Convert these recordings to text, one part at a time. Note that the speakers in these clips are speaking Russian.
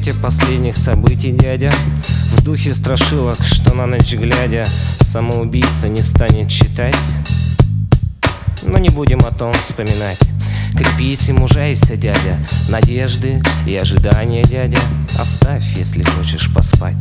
свете последних событий, дядя, в духе страшилок, что на ночь глядя самоубийца не станет читать. Но не будем о том вспоминать. Крепись и мужайся, дядя, надежды и ожидания, дядя, оставь, если хочешь поспать.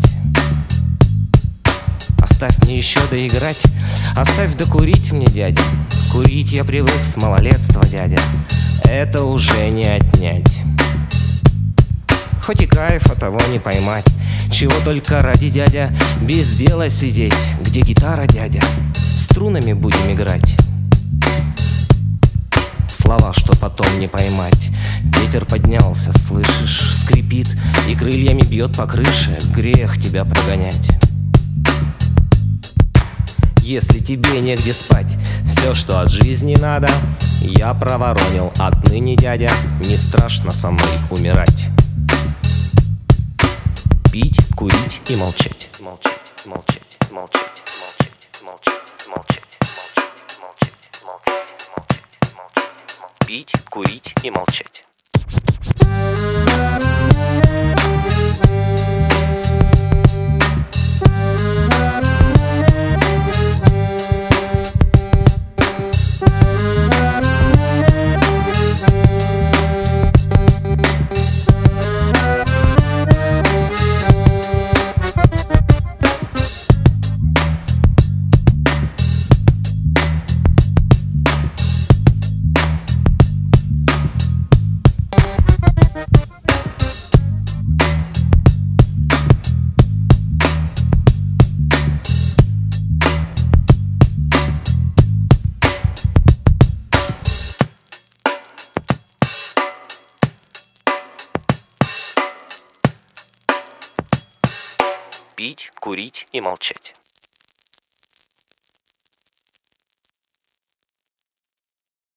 Оставь мне еще доиграть, оставь докурить мне, дядя. Курить я привык с малолетства, дядя, это уже не отнять. Хоть и кайфа того не поймать, чего только ради, дядя, без дела сидеть. Где гитара, дядя? Струнами будем играть. Слова, что потом не поймать. Ветер поднялся, слышишь, скрипит и крыльями бьет по крыше. Грех тебя прогонять. Если тебе негде спать, все, что от жизни надо, я проворонил. Отныне, дядя, не страшно со мной умирать. Пить, курить и молчать. Молчать, молчать, молчать, молчать, молчать, молчать, молчать, молчать, молчать, молчать. Пить, курить и молчать. Пить, курить и молчать.